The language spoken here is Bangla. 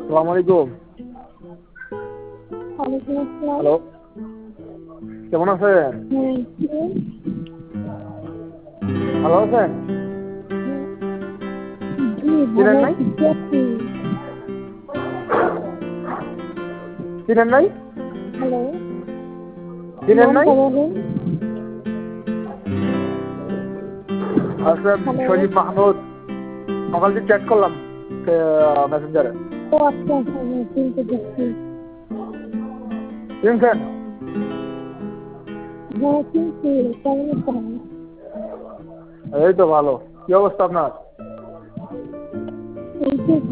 সালাম আলাইকুম। ওয়ালাইকুম আসসালাম। হ্যালো, কেমন আছেন? হ্যাঁ, কে? ভালো আছেন? জি, চিনেন ভালো নাই? আছি। কে আপনি? চিনেন নাই? হ্যালো, চিনেন নাই? নামটা বলেন। আচ্ছা, হ্যালো। শরীফ মাহমুদ। সকাল থেকে চ্যাট করলাম মেসেঞ্জারে। ও আচ্ছা আচ্ছা, হ্যাঁ চিনতে পারছি। চিনছেন? হ্যাঁ চিনছি। কেমন আছেন? এই তো ভালো। কি অবস্থা আপনার? এই তো